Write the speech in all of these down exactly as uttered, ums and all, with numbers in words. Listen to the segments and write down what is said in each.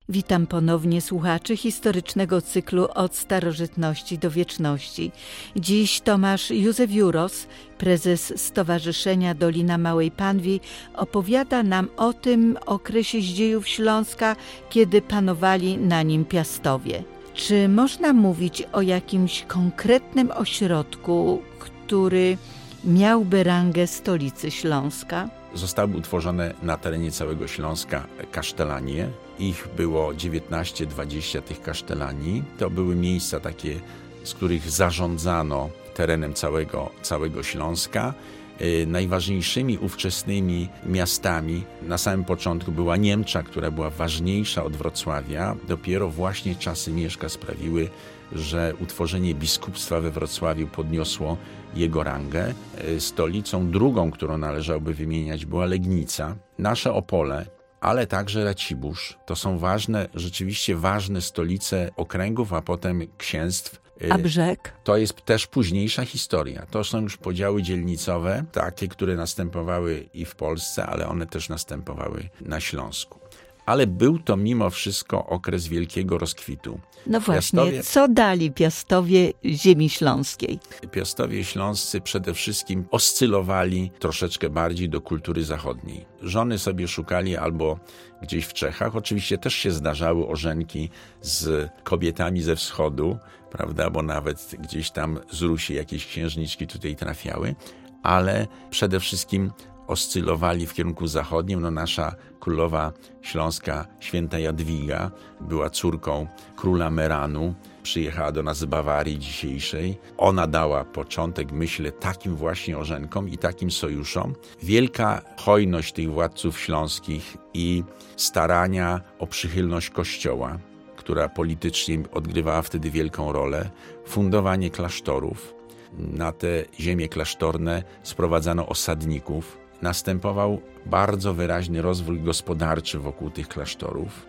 Witam ponownie słuchaczy historycznego cyklu Od starożytności do wieczności. Dziś Tomasz Józef Juros, prezes Stowarzyszenia Dolina Małej Panwi, opowiada nam o tym okresie z dziejów Śląska, kiedy panowali na nim Piastowie. Czy można mówić o jakimś konkretnym ośrodku, który miałby rangę stolicy Śląska? Zostały utworzone na terenie całego Śląska kasztelanie. Ich było dziewiętnaście dwadzieścia tych kasztelanii. To były miejsca takie, z których zarządzano terenem całego, całego Śląska. Yy, najważniejszymi ówczesnymi miastami na samym początku była Niemcza, która była ważniejsza od Wrocławia. Dopiero właśnie czasy Mieszka sprawiły, że utworzenie biskupstwa we Wrocławiu podniosło jego rangę. Yy, stolicą drugą, którą należałoby wymieniać, była Legnica. Nasze Opole, ale także Racibórz. To są ważne, rzeczywiście ważne stolice okręgów, a potem księstw. A Brzeg? To jest też późniejsza historia. To są już podziały dzielnicowe, takie, które następowały i w Polsce, ale one też następowały na Śląsku. Ale był to mimo wszystko okres wielkiego rozkwitu. No właśnie, Piastowie, co dali Piastowie ziemi śląskiej? Piastowie śląscy przede wszystkim oscylowali troszeczkę bardziej do kultury zachodniej. Żony sobie szukali albo gdzieś w Czechach. Oczywiście też się zdarzały orzenki z kobietami ze wschodu, prawda, bo nawet gdzieś tam z Rusi jakieś księżniczki tutaj trafiały, ale przede wszystkim oscylowali w kierunku zachodnim. No, nasza królowa śląska, święta Jadwiga, była córką króla Meranu. Przyjechała do nas z Bawarii dzisiejszej. Ona dała początek, myślę, takim właśnie orzenkom i takim sojuszom. Wielka hojność tych władców śląskich i starania o przychylność Kościoła, która politycznie odgrywała wtedy wielką rolę. Fundowanie klasztorów. Na te ziemie klasztorne sprowadzano osadników. Następował bardzo wyraźny rozwój gospodarczy wokół tych klasztorów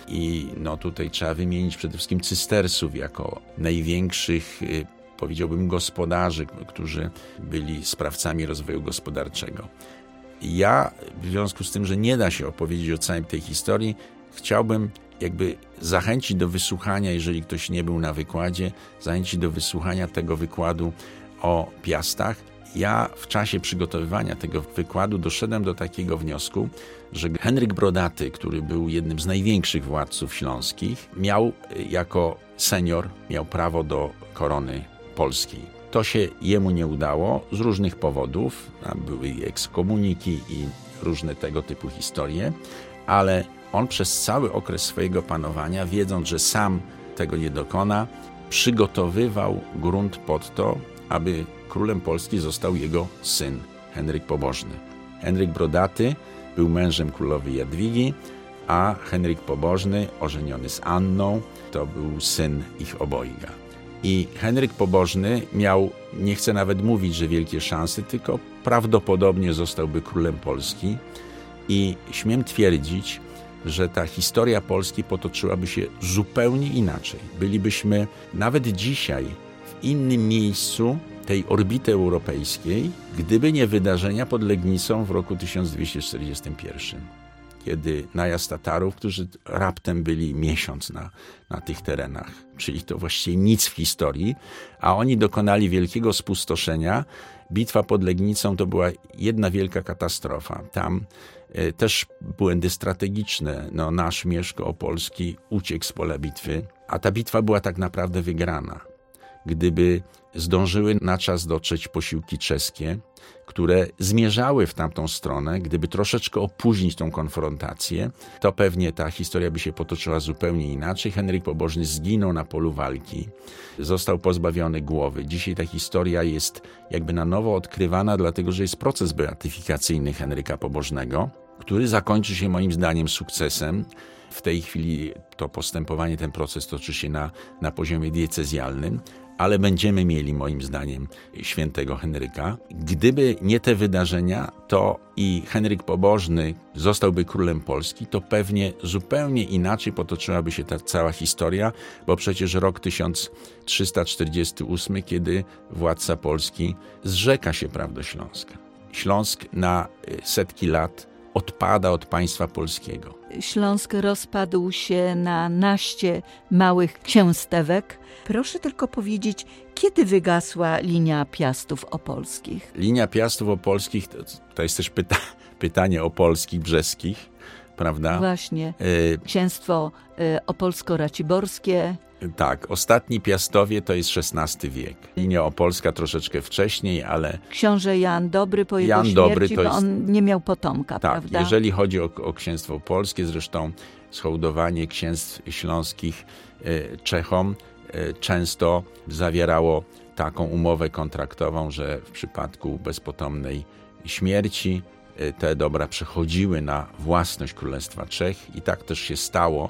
i no tutaj trzeba wymienić przede wszystkim cystersów jako największych, powiedziałbym, gospodarzy, którzy byli sprawcami rozwoju gospodarczego. Ja w związku z tym, że nie da się opowiedzieć o całej tej historii, chciałbym jakby zachęcić do wysłuchania, jeżeli ktoś nie był na wykładzie, zachęcić do wysłuchania tego wykładu o Piastach. Ja w czasie przygotowywania tego wykładu doszedłem do takiego wniosku, że Henryk Brodaty, który był jednym z największych władców śląskich, miał jako senior, miał prawo do korony polskiej. To się jemu nie udało z różnych powodów. Były i ekskomuniki i różne tego typu historie, ale on przez cały okres swojego panowania, wiedząc, że sam tego nie dokona, przygotowywał grunt pod to, aby królem Polski został jego syn, Henryk Pobożny. Henryk Brodaty był mężem królowej Jadwigi, a Henryk Pobożny, ożeniony z Anną, to był syn ich obojga. I Henryk Pobożny miał, nie chcę nawet mówić, że wielkie szanse, tylko prawdopodobnie zostałby królem Polski i śmiem twierdzić, że ta historia Polski potoczyłaby się zupełnie inaczej. Bylibyśmy nawet dzisiaj w innym miejscu tej orbity europejskiej, gdyby nie wydarzenia pod Legnicą w roku tysiąc dwieście czterdziestym pierwszym, kiedy najazd Tatarów, którzy raptem byli miesiąc na, na tych terenach, czyli to właściwie nic w historii, a oni dokonali wielkiego spustoszenia. Bitwa pod Legnicą to była jedna wielka katastrofa. Tam e, też błędy strategiczne. No, nasz Mieszko Opolski uciekł z pola bitwy, a ta bitwa była tak naprawdę wygrana. Gdyby zdążyły na czas dotrzeć posiłki czeskie, które zmierzały w tamtą stronę, gdyby troszeczkę opóźnić tą konfrontację, to pewnie ta historia by się potoczyła zupełnie inaczej. Henryk Pobożny zginął na polu walki, został pozbawiony głowy. Dzisiaj ta historia jest jakby na nowo odkrywana, dlatego że jest proces beatyfikacyjny Henryka Pobożnego, który zakończy się moim zdaniem sukcesem. W tej chwili to postępowanie, ten proces toczy się na, na poziomie diecezjalnym, ale będziemy mieli moim zdaniem świętego Henryka. Gdyby nie te wydarzenia, to i Henryk Pobożny zostałby królem Polski, to pewnie zupełnie inaczej potoczyłaby się ta cała historia, bo przecież rok tysiąc trzysta czterdziesty ósmy, kiedy władca Polski zrzeka się praw do Śląska. Śląsk na setki lat odpada od państwa polskiego. Śląsk rozpadł się na naście małych księstewek. Proszę tylko powiedzieć, kiedy wygasła linia Piastów Opolskich? Linia Piastów Opolskich, to, to jest też pyta, pytanie opolskich, brzeskich, prawda? Właśnie. Księstwo opolsko-raciborskie. Tak, ostatni Piastowie to jest szesnasty wiek. Linia opolska troszeczkę wcześniej, ale... Książę Jan Dobry po jego Jan śmierci, Dobry to bo jest... on nie miał potomka, tak, prawda? Jeżeli chodzi o, o księstwo opolskie, zresztą schołdowanie księstw śląskich e, Czechom e, często zawierało taką umowę kontraktową, że w przypadku bezpotomnej śmierci e, te dobra przechodziły na własność Królestwa Czech i tak też się stało.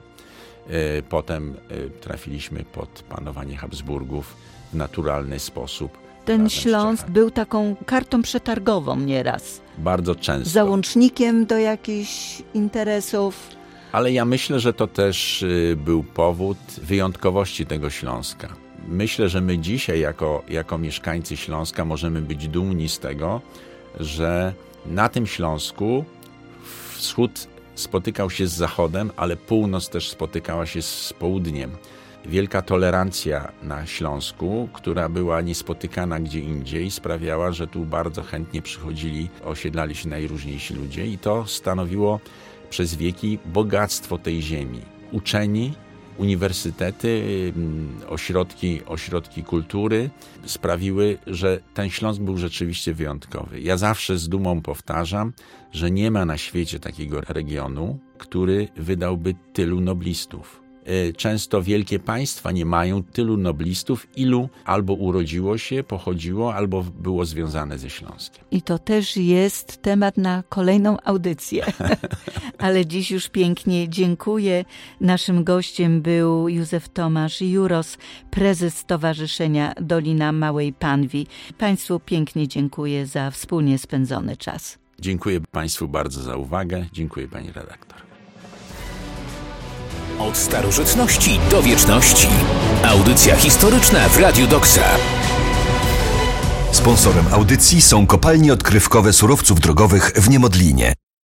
Potem trafiliśmy pod panowanie Habsburgów w naturalny sposób. Ten Śląsk był taką kartą przetargową nieraz. Bardzo często. Załącznikiem do jakichś interesów. Ale ja myślę, że to też był powód wyjątkowości tego Śląska. Myślę, że my dzisiaj jako, jako mieszkańcy Śląska możemy być dumni z tego, że na tym Śląsku wschód spotykał się z zachodem, ale północ też spotykała się z południem. Wielka tolerancja na Śląsku, która była niespotykana gdzie indziej, sprawiała, że tu bardzo chętnie przychodzili, osiedlali się najróżniejsi ludzie i to stanowiło przez wieki bogactwo tej ziemi. Uczeni, uniwersytety, ośrodki, ośrodki kultury sprawiły, że ten Śląsk był rzeczywiście wyjątkowy. Ja zawsze z dumą powtarzam, że nie ma na świecie takiego regionu, który wydałby tylu noblistów. Często wielkie państwa nie mają tylu noblistów, ilu albo urodziło się, pochodziło, albo było związane ze Śląskiem. I to też jest temat na kolejną audycję. Ale dziś już pięknie dziękuję. Naszym gościem był Józef Tomasz Juros, prezes Stowarzyszenia Dolina Małej Panwi. Państwu pięknie dziękuję za wspólnie spędzony czas. Dziękuję Państwu bardzo za uwagę. Dziękuję Pani redaktor. Od starożytności do wieczności. Audycja historyczna w Radiu Doksa. Sponsorem audycji są kopalnie odkrywkowe surowców drogowych w Niemodlinie.